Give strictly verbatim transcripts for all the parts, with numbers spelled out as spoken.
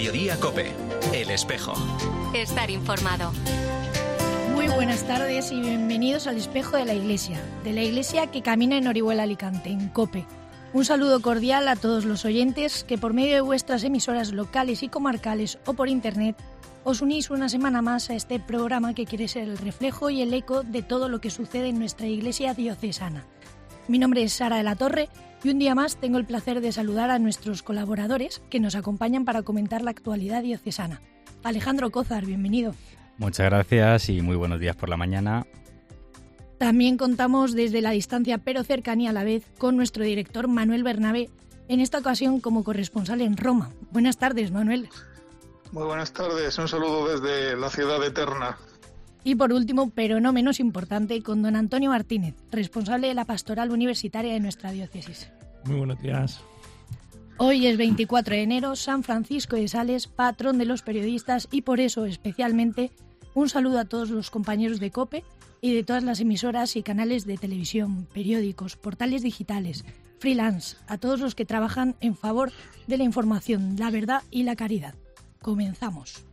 Mediodía COPE. El Espejo. Estar informado. Muy buenas tardes y bienvenidos al Espejo de la Iglesia, de la Iglesia que camina en Orihuela, Alicante, en COPE. Un saludo cordial a todos los oyentes que por medio de vuestras emisoras locales y comarcales o por internet os unís una semana más a este programa que quiere ser el reflejo y el eco de todo lo que sucede en nuestra Iglesia diocesana. Mi nombre es Sara de la Torre y un día más tengo el placer de saludar a nuestros colaboradores que nos acompañan para comentar la actualidad diocesana. Alejandro Cózar, bienvenido. Muchas gracias y muy buenos días por la mañana. También contamos desde la distancia pero cercanía a la vez con nuestro director Manuel Bernabé, en esta ocasión como corresponsal en Roma. Buenas tardes, Manuel. Muy buenas tardes, un saludo desde la ciudad eterna. Y por último, pero no menos importante, con don Antonio Martínez, responsable de la pastoral universitaria de nuestra diócesis. Muy buenos días. Hoy es veinticuatro de enero, San Francisco de Sales, patrón de los periodistas, y por eso especialmente un saludo a todos los compañeros de COPE y de todas las emisoras y canales de televisión, periódicos, portales digitales, freelance, a todos los que trabajan en favor de la información, la verdad y la caridad. Comenzamos.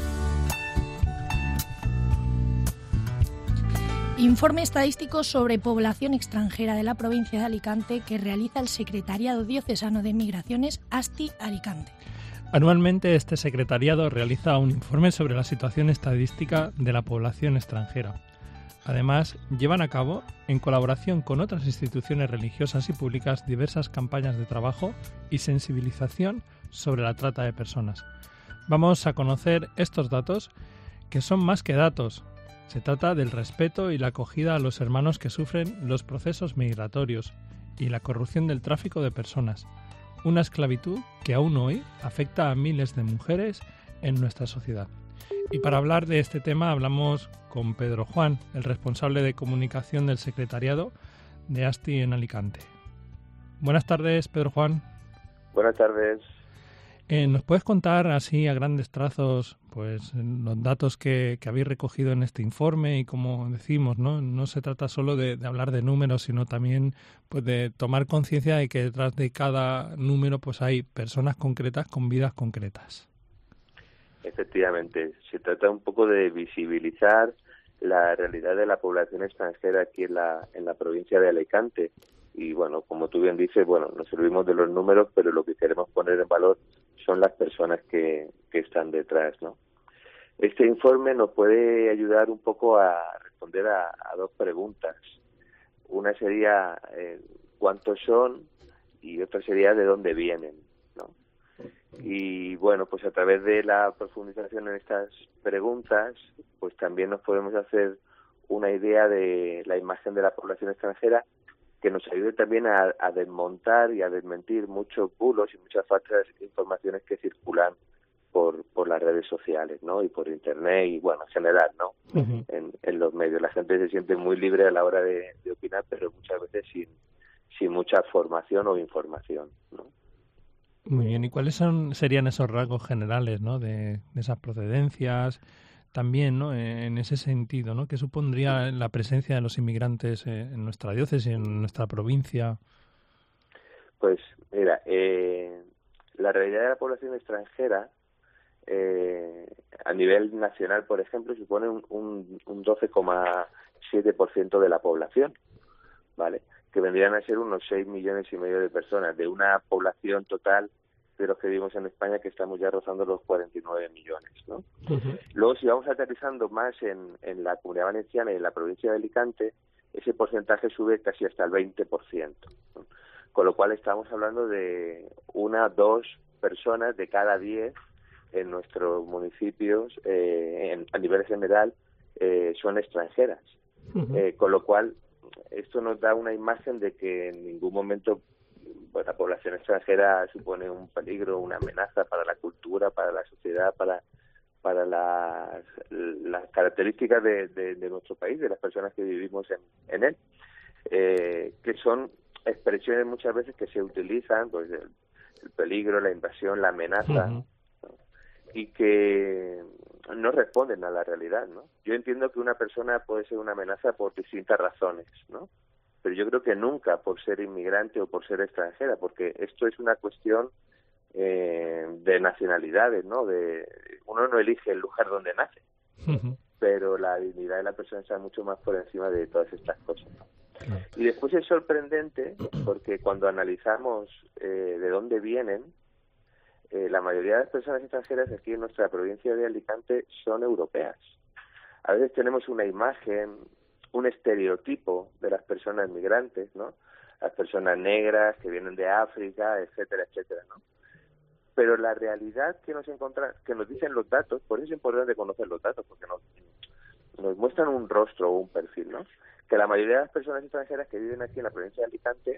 Informe estadístico sobre población extranjera de la provincia de Alicante que realiza el Secretariado Diocesano de Migraciones ASTI Alicante. Anualmente este secretariado realiza un informe sobre la situación estadística de la población extranjera. Además, llevan a cabo, en colaboración con otras instituciones religiosas y públicas, diversas campañas de trabajo y sensibilización sobre la trata de personas. Vamos a conocer estos datos, que son más que datos. Se trata del respeto y la acogida a los hermanos que sufren los procesos migratorios y la corrupción del tráfico de personas, una esclavitud que aún hoy afecta a miles de mujeres en nuestra sociedad. Y para hablar de este tema hablamos con Pedro Juan, el responsable de comunicación del secretariado de ASTI en Alicante. Buenas tardes, Pedro Juan. Buenas tardes. Eh, ¿Nos puedes contar así a grandes trazos pues los datos que, que habéis recogido en este informe? Y como decimos, no, no se trata solo de, de hablar de números, sino también pues de tomar conciencia de que detrás de cada número pues hay personas concretas con vidas concretas. Efectivamente, se trata un poco de visibilizar la realidad de la población extranjera aquí en la, en la provincia de Alicante. Y bueno, como tú bien dices, bueno, nos servimos de los números, pero lo que queremos poner en valor son las personas que, que están detrás, ¿no? Este informe nos puede ayudar un poco a responder a, a dos preguntas. Una sería eh, cuántos son y otra sería de dónde vienen, ¿no? Y bueno, pues a través de la profundización en estas preguntas, pues también nos podemos hacer una idea de la imagen de la población extranjera que nos ayude también a, a desmontar y a desmentir muchos bulos y muchas falsas informaciones que circulan por por las redes sociales, ¿no? Y por internet y, bueno, en general, ¿no? Uh-huh. En, en los medios. La gente se siente muy libre a la hora de, de opinar, pero muchas veces sin, sin mucha formación o información, ¿no? Muy bien. ¿Y cuáles son serían esos rasgos generales, ¿no? de, de esas procedencias? También, ¿no? En ese sentido, ¿no? ¿Qué supondría la presencia de los inmigrantes en nuestra diócesis, en nuestra provincia? Pues, mira, eh, la realidad de la población extranjera eh, a nivel nacional, por ejemplo, supone un, un, un doce coma siete por ciento de la población, ¿vale? Que vendrían a ser unos seis millones y medio de personas, de una población total de los que vivimos en España, que estamos ya rozando los cuarenta y nueve millones, ¿no? Uh-huh. Luego, si vamos aterrizando más en, en la Comunidad Valenciana y en la provincia de Alicante, ese porcentaje sube casi hasta el veinte por ciento, ¿no? Con lo cual estamos hablando de una, dos personas de cada diez en nuestros municipios, eh, en, a nivel general, eh, son extranjeras. Uh-huh. Eh, con lo cual, esto nos da una imagen de que en ningún momento pues la población extranjera supone un peligro, una amenaza para la cultura, para la sociedad, para para las, las características de, de, de nuestro país, de las personas que vivimos en, en él, eh, que son expresiones muchas veces que se utilizan, pues el, el peligro, la invasión, la amenaza, uh-huh. ¿no? Y que no responden a la realidad, ¿no? Yo entiendo que una persona puede ser una amenaza por distintas razones, ¿no? Pero yo creo que nunca por ser inmigrante o por ser extranjera, porque esto es una cuestión eh, de nacionalidades, ¿no? De, uno no elige el lugar donde nace, uh-huh. pero la dignidad de la persona está mucho más por encima de todas estas cosas. Uh-huh. Y después es sorprendente porque cuando analizamos eh, de dónde vienen, eh, la mayoría de las personas extranjeras aquí en nuestra provincia de Alicante son europeas. A veces tenemos una imagen, un estereotipo de las personas migrantes, ¿no? Las personas negras que vienen de África, etcétera, etcétera, ¿no? Pero la realidad que nos encontramos, que nos dicen los datos, por eso es importante conocer los datos, porque nos, nos muestran un rostro o un perfil, ¿no? Que la mayoría de las personas extranjeras que viven aquí en la provincia de Alicante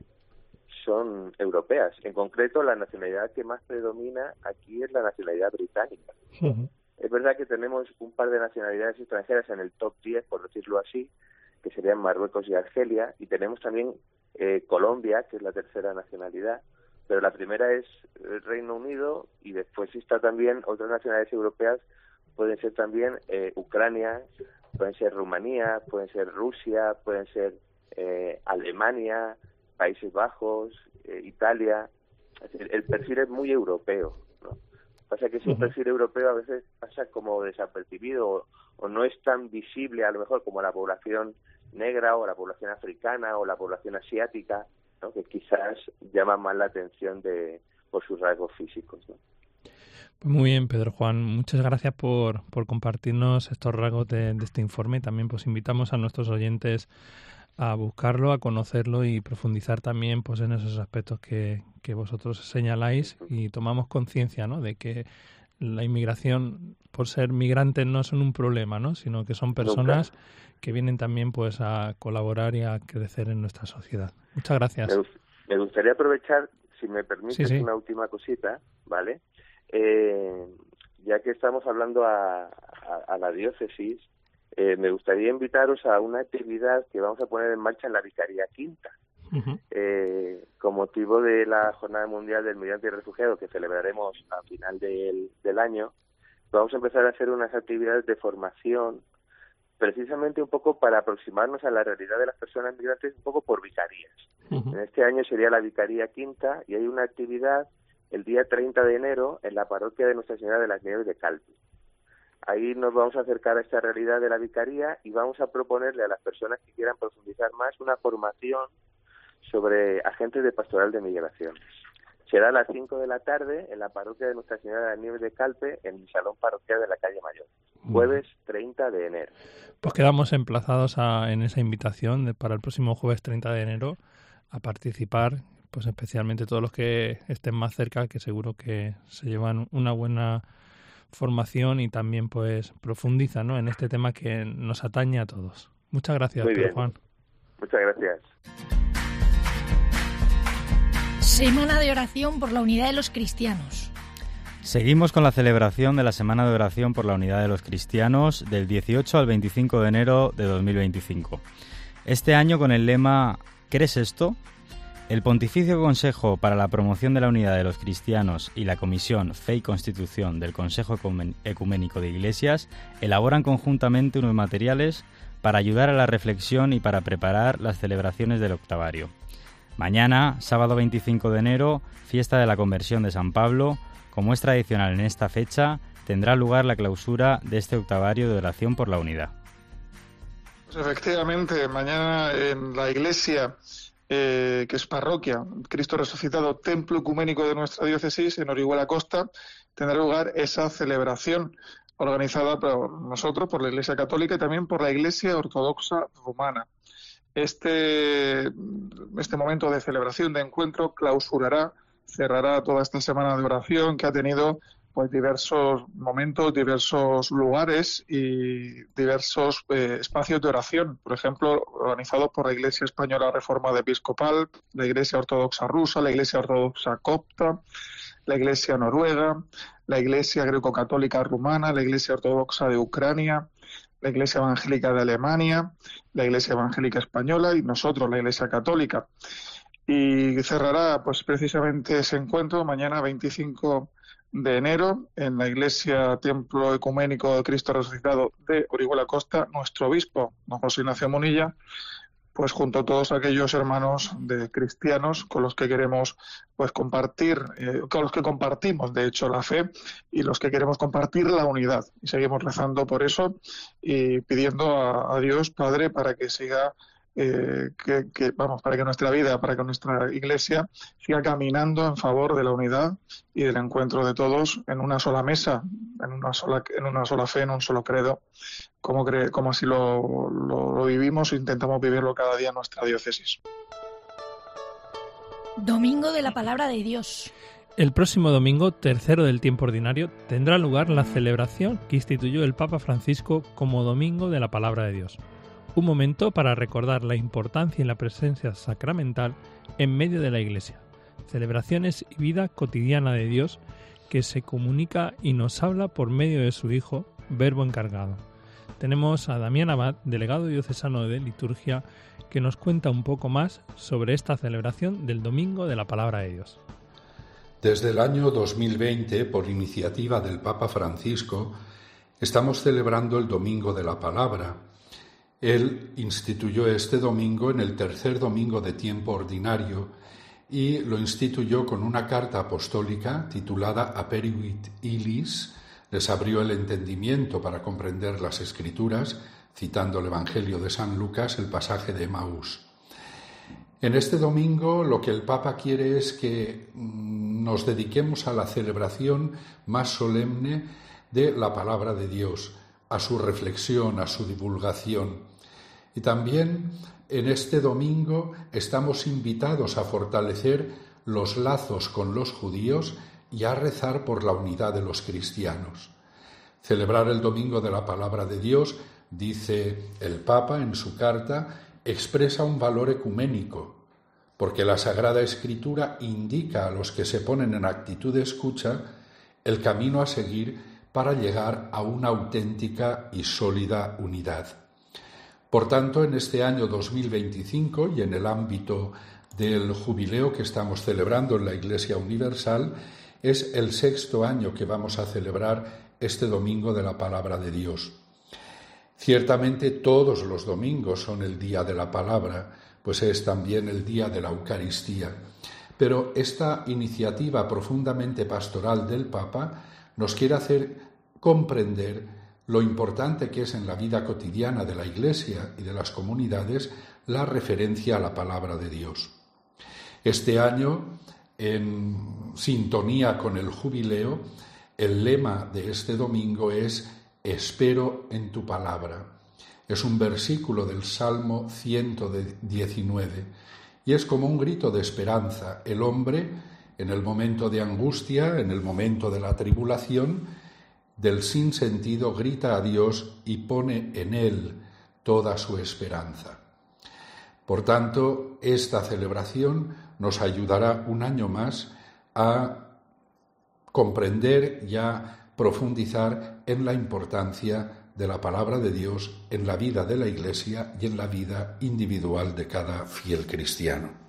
son europeas. En concreto, la nacionalidad que más predomina aquí es la nacionalidad británica. Uh-huh. Es verdad que tenemos un par de nacionalidades extranjeras en el top diez, por decirlo así, que serían Marruecos y Argelia, y tenemos también eh, Colombia, que es la tercera nacionalidad, pero la primera es el Reino Unido, y después está también otras nacionalidades europeas, pueden ser también eh, Ucrania, pueden ser Rumanía, pueden ser Rusia, pueden ser eh, Alemania, Países Bajos, eh, Italia. Es decir, el perfil es muy europeo, ¿no? Pasa que ese uh-huh. perfil europeo a veces pasa como desapercibido o, o no es tan visible a lo mejor como la población negra o la población africana o la población asiática, ¿no? Que quizás llaman más la atención de por sus rasgos físicos, ¿no? Muy bien, Pedro Juan, muchas gracias por, por compartirnos estos rasgos de, de este informe. También pues invitamos a nuestros oyentes a buscarlo, a conocerlo y profundizar también pues en esos aspectos que, que vosotros señaláis, y tomamos conciencia, ¿no?, de que la inmigración, por ser migrantes, no son un problema, ¿no?, sino que son personas Nunca. que vienen también pues a colaborar y a crecer en nuestra sociedad. Muchas gracias. Me, me gustaría aprovechar, si me permites, sí, sí. una última cosita, ¿vale? Eh, ya que estamos hablando a, a, a la diócesis, eh, me gustaría invitaros a una actividad que vamos a poner en marcha en la Vicaría Quinta, uh-huh. eh, con motivo de la Jornada Mundial del Migrante y Refugiado, que celebraremos a final del, del año. Vamos a empezar a hacer unas actividades de formación, precisamente un poco para aproximarnos a la realidad de las personas migrantes, un poco por vicarías. Uh-huh. En este año sería la Vicaría Quinta, y hay una actividad el día treinta de enero en la parroquia de Nuestra Señora de las Nieves de Calpe. Ahí nos vamos a acercar a esta realidad de la vicaría y vamos a proponerle a las personas que quieran profundizar más una formación sobre agentes de pastoral de migraciones. Será a las cinco de la tarde en la parroquia de Nuestra Señora de las Nieves de Calpe, en el salón parroquial de la calle Mayor, jueves treinta de enero. Pues quedamos emplazados a, en esa invitación de, para el próximo jueves treinta de enero a participar, pues especialmente todos los que estén más cerca, que seguro que se llevan una buena formación y también pues profundizan, ¿no?, en este tema que nos atañe a todos. Muchas gracias, Pedro Juan. Muchas gracias. Semana de oración por la unidad de los cristianos. Seguimos con la celebración de la Semana de Oración por la Unidad de los Cristianos del dieciocho al veinticinco de enero de dos mil veinticinco. Este año con el lema ¿Crees esto?, el Pontificio Consejo para la Promoción de la Unidad de los Cristianos y la Comisión Fe y Constitución del Consejo Ecuménico de Iglesias elaboran conjuntamente unos materiales para ayudar a la reflexión y para preparar las celebraciones del octavario. Mañana, sábado veinticinco de enero, fiesta de la Conversión de San Pablo. Como es tradicional en esta fecha, tendrá lugar la clausura de este octavario de oración por la unidad. Pues efectivamente, mañana en la iglesia, eh, que es parroquia, Cristo Resucitado, Templo Ecuménico de nuestra diócesis, en Orihuela Costa, tendrá lugar esa celebración organizada por nosotros, por la Iglesia Católica y también por la Iglesia Ortodoxa Rumana. Este, este momento de celebración, de encuentro, clausurará, cerrará toda esta semana de oración que ha tenido pues diversos momentos, diversos lugares y diversos eh, espacios de oración. Por ejemplo, organizados por la Iglesia Española Reformada Episcopal, la Iglesia Ortodoxa Rusa, la Iglesia Ortodoxa Copta, la Iglesia Noruega, la Iglesia Greco-Católica Rumana, la Iglesia Ortodoxa de Ucrania, la Iglesia Evangélica de Alemania, la Iglesia Evangélica Española y nosotros, la Iglesia Católica. Y cerrará pues precisamente ese encuentro mañana veinticinco de enero en la Iglesia Templo Ecuménico de Cristo Resucitado de Orihuela Costa, nuestro obispo, don José Ignacio Munilla, pues junto a todos aquellos hermanos de cristianos con los que queremos pues compartir, eh, con los que compartimos de hecho la fe y los que queremos compartir la unidad. Y seguimos rezando por eso y pidiendo a, a Dios Padre para que siga Eh, que, que vamos para que nuestra vida, para que nuestra Iglesia siga caminando en favor de la unidad y del encuentro de todos en una sola mesa, en una sola en una sola fe, en un solo credo, como cre, como así lo, lo, lo vivimos e intentamos vivirlo cada día en nuestra diócesis. Domingo de la Palabra de Dios. El próximo domingo, tercero del tiempo ordinario, tendrá lugar la celebración que instituyó el Papa Francisco como Domingo de la Palabra de Dios. Un momento para recordar la importancia y la presencia sacramental en medio de la Iglesia. Celebraciones y vida cotidiana de Dios que se comunica y nos habla por medio de su Hijo, Verbo encargado. Tenemos a Damián Abad, delegado diocesano de liturgia, que nos cuenta un poco más sobre esta celebración del Domingo de la Palabra de Dios. Desde el año dos mil veinte, por iniciativa del Papa Francisco, estamos celebrando el Domingo de la Palabra. Él instituyó este domingo en el tercer domingo de tiempo ordinario y lo instituyó con una carta apostólica titulada Aperuit Illis, les abrió el entendimiento para comprender las Escrituras, citando el Evangelio de San Lucas, el pasaje de Emaús. En este domingo lo que el Papa quiere es que nos dediquemos a la celebración más solemne de la palabra de Dios, a su reflexión, a su divulgación. Y también en este domingo estamos invitados a fortalecer los lazos con los judíos y a rezar por la unidad de los cristianos. Celebrar el Domingo de la Palabra de Dios, dice el Papa en su carta, expresa un valor ecuménico, porque la Sagrada Escritura indica a los que se ponen en actitud de escucha el camino a seguir para llegar a una auténtica y sólida unidad. Por tanto, en este año dos mil veinticinco y en el ámbito del jubileo que estamos celebrando en la Iglesia Universal, es el sexto año que vamos a celebrar este Domingo de la Palabra de Dios. Ciertamente todos los domingos son el día de la palabra, pues es también el día de la Eucaristía. Pero esta iniciativa profundamente pastoral del Papa nos quiere hacer comprender lo importante que es en la vida cotidiana de la Iglesia y de las comunidades la referencia a la palabra de Dios. Este año, en sintonía con el jubileo, el lema de este domingo es «Espero en tu palabra». Es un versículo del Salmo ciento diecinueve y es como un grito de esperanza. El hombre, en el momento de angustia, en el momento de la tribulación, del sinsentido grita a Dios y pone en Él toda su esperanza. Por tanto, esta celebración nos ayudará un año más a comprender y a profundizar en la importancia de la palabra de Dios en la vida de la Iglesia y en la vida individual de cada fiel cristiano.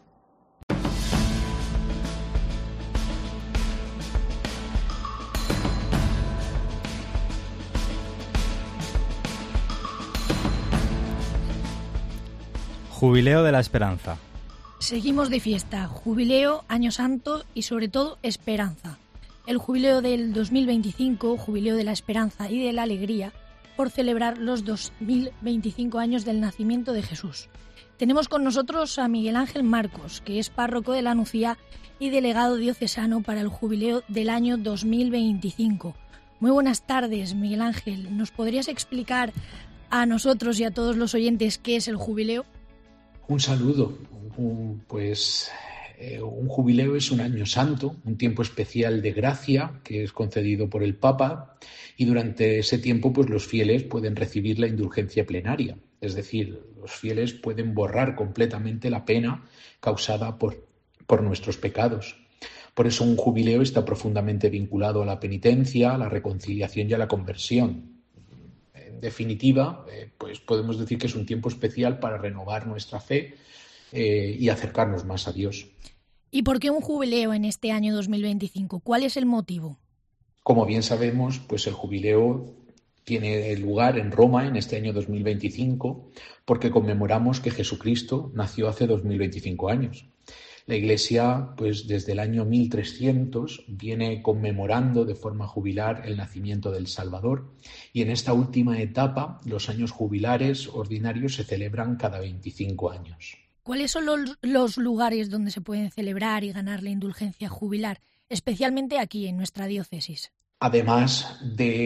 Jubileo de la Esperanza. Seguimos de fiesta, jubileo, año santo y sobre todo esperanza. El jubileo del dos mil veinticinco, jubileo de la esperanza y de la alegría, por celebrar los dos mil veinticinco años del nacimiento de Jesús. Tenemos con nosotros a Miguel Ángel Marcos, que es párroco de la Nucía y delegado diocesano para el jubileo del año dos mil veinticinco. Muy buenas tardes, Miguel Ángel. ¿Nos podrías explicar a nosotros y a todos los oyentes qué es el jubileo? Un saludo. Un, pues eh, un jubileo es un año santo, un tiempo especial de gracia que es concedido por el Papa, y durante ese tiempo pues los fieles pueden recibir la indulgencia plenaria, es decir, los fieles pueden borrar completamente la pena causada por, por nuestros pecados. Por eso un jubileo está profundamente vinculado a la penitencia, a la reconciliación y a la conversión. En definitiva, eh, pues podemos decir que es un tiempo especial para renovar nuestra fe eh, y acercarnos más a Dios. ¿Y por qué un jubileo en este año dos mil veinticinco? ¿Cuál es el motivo? Como bien sabemos, pues el jubileo tiene lugar en Roma en este año dos mil veinticinco porque conmemoramos que Jesucristo nació hace dos mil veinticinco años. La Iglesia, pues desde el año mil trescientos, viene conmemorando de forma jubilar el nacimiento del Salvador y en esta última etapa los años jubilares ordinarios se celebran cada veinticinco años. ¿Cuáles son los, los lugares donde se pueden celebrar y ganar la indulgencia jubilar, especialmente aquí en nuestra diócesis? Además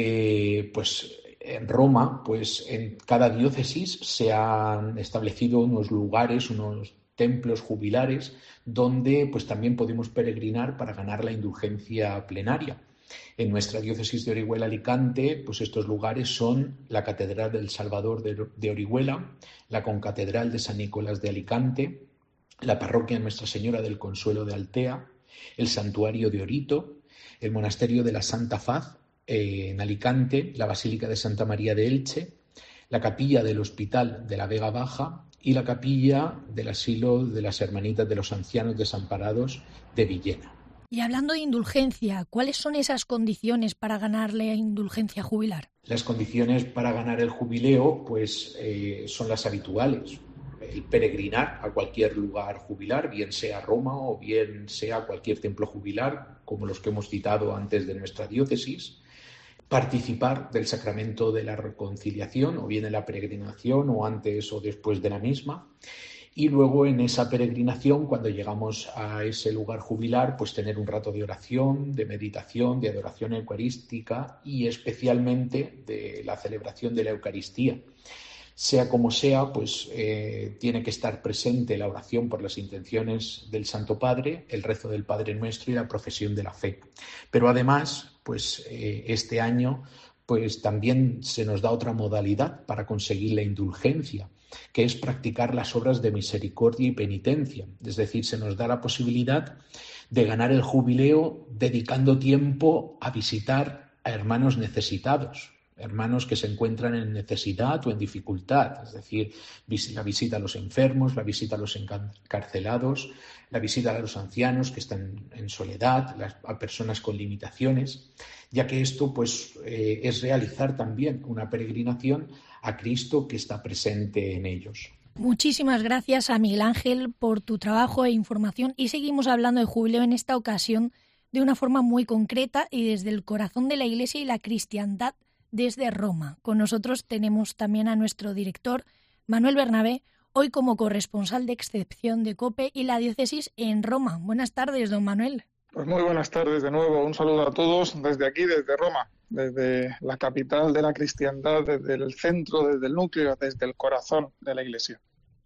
de, pues, en Roma, pues en cada diócesis se han establecido unos lugares, unos templos jubilares, donde pues también podemos peregrinar para ganar la indulgencia plenaria. En nuestra diócesis de Orihuela-Alicante, pues estos lugares son la Catedral del Salvador de, de Orihuela, la Concatedral de San Nicolás de Alicante, la Parroquia Nuestra Señora del Consuelo de Altea, el Santuario de Orito, el Monasterio de la Santa Faz eh, en Alicante, la Basílica de Santa María de Elche, la Capilla del Hospital de la Vega Baja y la Capilla del Asilo de las Hermanitas de los Ancianos Desamparados de Villena. Y hablando de indulgencia, ¿cuáles son esas condiciones para ganar la indulgencia jubilar? Las condiciones para ganar el jubileo pues eh, son las habituales. El peregrinar a cualquier lugar jubilar, bien sea Roma o bien sea cualquier templo jubilar, como los que hemos citado antes de nuestra diócesis, participar del sacramento de la reconciliación, o bien en la peregrinación o antes o después de la misma, y luego en esa peregrinación, cuando llegamos a ese lugar jubilar, pues tener un rato de oración, de meditación, de adoración eucarística y especialmente de la celebración de la Eucaristía. Sea como sea, pues eh, tiene que estar presente la oración por las intenciones del Santo Padre, el rezo del Padre Nuestro y la profesión de la fe. Pero además, pues eh, este año pues también se nos da otra modalidad para conseguir la indulgencia, que es practicar las obras de misericordia y penitencia. Es decir, se nos da la posibilidad de ganar el jubileo dedicando tiempo a visitar a hermanos necesitados, hermanos que se encuentran en necesidad o en dificultad, es decir, la visita a los enfermos, la visita a los encarcelados, la visita a los ancianos que están en soledad, las, a personas con limitaciones, ya que esto pues, eh, es realizar también una peregrinación a Cristo que está presente en ellos. Muchísimas gracias a Miguel Ángel por tu trabajo e información y seguimos hablando de jubileo en esta ocasión de una forma muy concreta y desde el corazón de la Iglesia y la cristiandad desde Roma. Con nosotros tenemos también a nuestro director, Manuel Bernabé, hoy como corresponsal de excepción de COPE y la diócesis en Roma. Buenas tardes, don Manuel. Pues muy buenas tardes de nuevo. Un saludo a todos desde aquí, desde Roma, desde la capital de la cristiandad, desde el centro, desde el núcleo, desde el corazón de la Iglesia.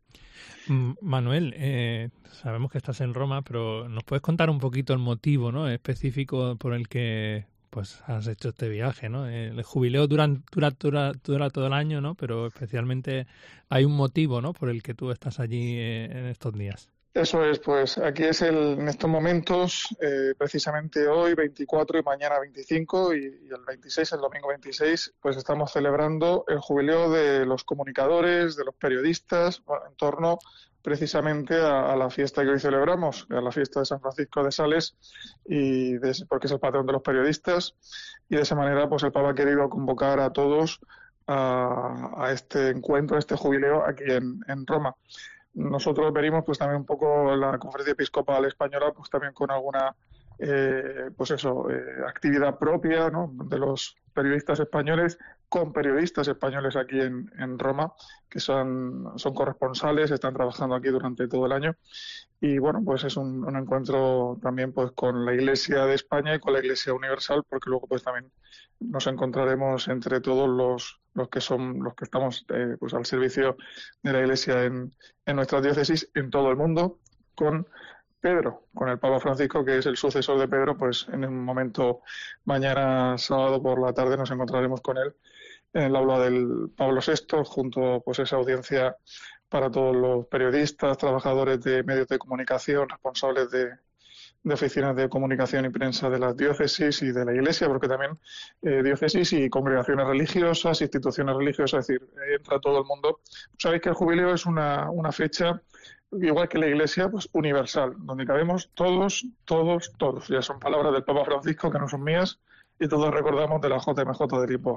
Manuel, eh, sabemos que estás en Roma, pero ¿nos puedes contar un poquito el motivo, ¿no?, específico por el que pues has hecho este viaje, ¿no? El jubileo dura, dura, dura, dura todo el año, ¿no? Pero especialmente hay un motivo, ¿no?, por el que tú estás allí eh, en estos días. Eso es, pues aquí es el, en estos momentos, eh, precisamente hoy veinticuatro y mañana veinticinco y, y el veintiséis, el domingo veintiséis, pues estamos celebrando el jubileo de los comunicadores, de los periodistas, bueno, en torno precisamente a, a la fiesta que hoy celebramos, a la fiesta de San Francisco de Sales, y de, porque es el patrón de los periodistas, y de esa manera pues el Papa ha querido convocar a todos a, a este encuentro, a este jubileo aquí en, en Roma. Nosotros venimos pues también un poco la Conferencia Episcopal Española pues también con alguna eh, pues eso eh, actividad propia, ¿no?, de los periodistas españoles, con periodistas españoles aquí en, en Roma, que son, son corresponsales, están trabajando aquí durante todo el año. Y bueno, pues es un, un encuentro también pues con la Iglesia de España y con la Iglesia Universal, porque luego pues también nos encontraremos entre todos los, los que son los que estamos eh, pues al servicio de la Iglesia en, en nuestra diócesis en todo el mundo, con Pedro, con el Papa Francisco, que es el sucesor de Pedro. Pues en un momento, mañana sábado por la tarde, nos encontraremos con él en el aula del Pablo sexto, junto pues esa audiencia para todos los periodistas, trabajadores de medios de comunicación, responsables de, de oficinas de comunicación y prensa de las diócesis y de la Iglesia, porque también eh, diócesis y congregaciones religiosas, instituciones religiosas, es decir, entra todo el mundo. Sabéis que el jubileo es una, una fecha, igual que la Iglesia, pues universal, donde cabemos todos, todos, todos. Ya son palabras del Papa Francisco, que no son mías, y todos recordamos de la J M J de Lisboa.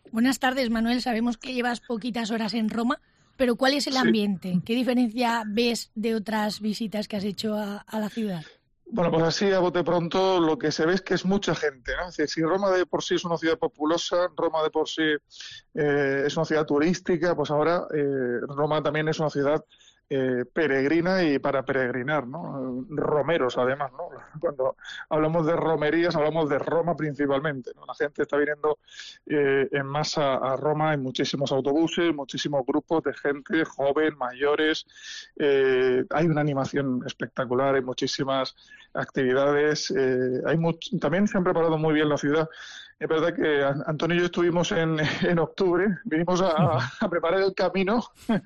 Buenas tardes, Manuel. Sabemos que llevas poquitas horas en Roma, pero ¿cuál es el ambiente? Sí. ¿Qué diferencia ves de otras visitas que has hecho a, a la ciudad? Bueno, pues así a bote pronto lo que se ve es que es mucha gente, ¿no? Es decir, si Roma de por sí es una ciudad populosa, Roma de por sí eh, es una ciudad turística, pues ahora eh, Roma también es una ciudad eh, peregrina y para peregrinar, ¿no? Romeros, además, ¿no? Cuando hablamos de romerías, hablamos de Roma principalmente, ¿no? La gente está viniendo eh, en masa a Roma en muchísimos autobuses, muchísimos grupos de gente joven, mayores. Eh, hay una animación espectacular, hay muchísimas actividades. Eh, hay much- también se han preparado muy bien la ciudad. Es verdad que Antonio y yo estuvimos en, en octubre, vinimos a, a preparar el camino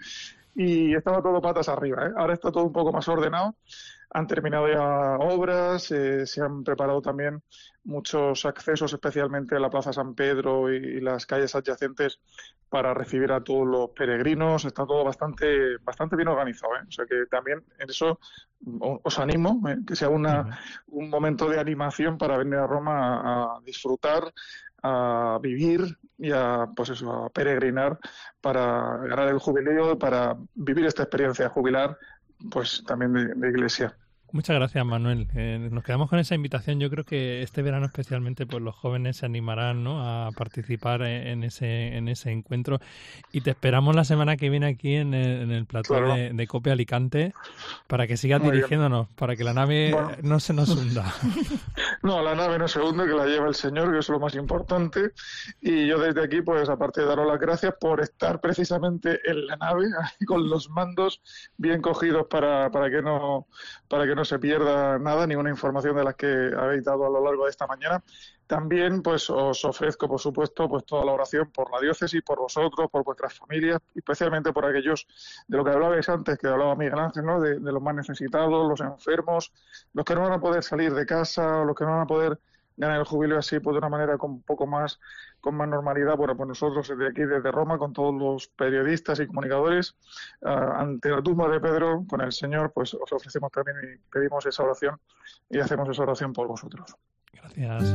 y estaba todo patas arriba, ¿eh? Ahora está todo un poco más ordenado. Han terminado ya obras, eh, se han preparado también muchos accesos, especialmente a la Plaza San Pedro y, y las calles adyacentes, para recibir a todos los peregrinos. Está todo bastante bastante bien organizado, ¿eh? O sea que también en eso os animo, ¿eh? Que sea una, uh-huh. un momento de animación para venir a Roma a, a disfrutar, a vivir y a, pues eso, a peregrinar para ganar el jubileo, para vivir esta experiencia jubilar, pues también de, de iglesia. Muchas gracias, Manuel. Eh, nos quedamos con esa invitación. Yo creo que este verano especialmente pues los jóvenes se animarán, ¿no?, a participar en ese en ese encuentro. Y te esperamos la semana que viene aquí en el, en el plató claro. de, de Cope Alicante para que sigas Muy dirigiéndonos, bien. Para que la nave bueno. no se nos hunda. No, la nave no se hunde, que la lleva el Señor, que es lo más importante. Y yo desde aquí, pues aparte de daros las gracias por estar precisamente en la nave, con los mandos bien cogidos para, para que no para que no se pierda nada, ninguna información de las que habéis dado a lo largo de esta mañana. También pues os ofrezco, por supuesto, pues toda la oración por la diócesis, por vosotros, por vuestras familias, especialmente por aquellos de lo que hablabais antes, que hablaba Miguel Ángel, ¿no?, de, de los más necesitados, los enfermos, los que no van a poder salir de casa, los que no van a poder ganar el jubileo así pues de una manera con un poco más con más normalidad. Bueno, pues nosotros desde aquí, desde Roma, con todos los periodistas y comunicadores, uh, ante la tumba de Pedro, con el Señor, pues os ofrecemos también y pedimos esa oración y hacemos esa oración por vosotros. Gracias.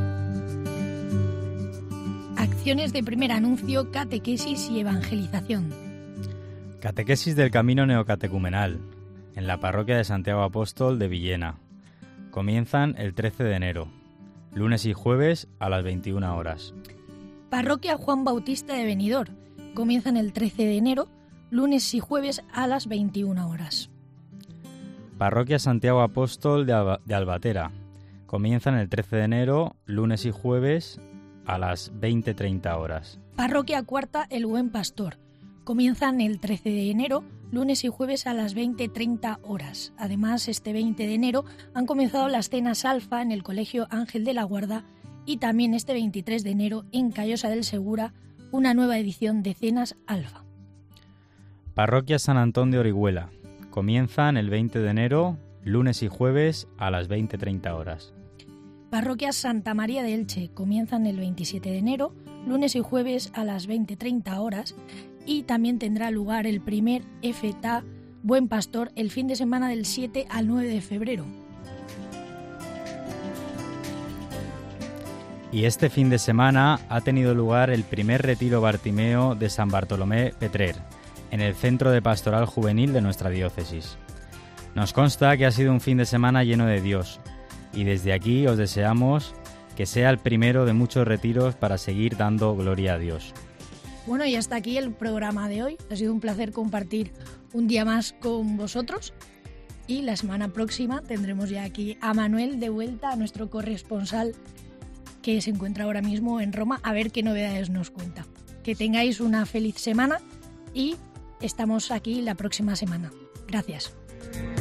Acciones de primer anuncio, catequesis y evangelización. Catequesis del Camino Neocatecumenal, en la parroquia de Santiago Apóstol de Villena. Comienzan el trece de enero. Lunes y jueves a las veintiuna horas. Parroquia Juan Bautista de Benidorm. Comienzan el trece de enero, lunes y jueves a las veintiuna horas. Parroquia Santiago Apóstol de, Alba, de Albatera. Comienzan el trece de enero, lunes y jueves a las veinte treinta horas. Parroquia Cuarta El Buen Pastor. Comienzan el trece de enero, lunes y jueves a las veinte treinta horas. Además, este veinte de enero han comenzado las cenas alfa en el Colegio Ángel de la Guarda y también este veintitrés de enero en Callosa del Segura, una nueva edición de cenas alfa. Parroquia San Antón de Orihuela. Comienzan el veinte de enero, lunes y jueves a las veinte treinta horas. Parroquia Santa María de Elche. Comienzan el veintisiete de enero, lunes y jueves a las veinte treinta horas. Y también tendrá lugar el primer F T A Buen Pastor el fin de semana del siete al nueve de febrero. Y este fin de semana ha tenido lugar el primer retiro Bartimeo de San Bartolomé Petrer, en el Centro de Pastoral Juvenil de nuestra diócesis. Nos consta que ha sido un fin de semana lleno de Dios, y desde aquí os deseamos que sea el primero de muchos retiros para seguir dando gloria a Dios. Bueno, y hasta aquí el programa de hoy. Ha sido un placer compartir un día más con vosotros. Y la semana próxima tendremos ya aquí a Manuel de vuelta, a nuestro corresponsal que se encuentra ahora mismo en Roma, a ver qué novedades nos cuenta. Que tengáis una feliz semana y estamos aquí la próxima semana. Gracias.